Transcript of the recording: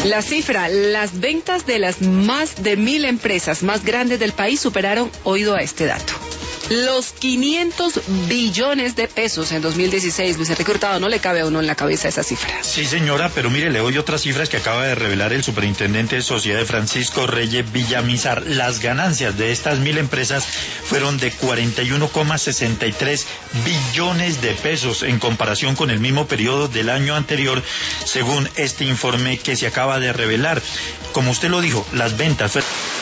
La cifra, las ventas de las más de 1.000 empresas más grandes del país superaron, oído a este dato, los 500 billones de pesos en 2016. Luis Enrique Hurtado, no le cabe a uno en la cabeza esa cifra. Sí, señora, pero mire, le doy otras cifras que acaba de revelar el superintendente de Sociedades, Francisco Reyes Villamizar. Las ganancias de estas 1.000 empresas fueron de 41,63 billones de pesos en comparación con el mismo periodo del año anterior, según este informe que se acaba de revelar. Como usted lo dijo, las ventas fueron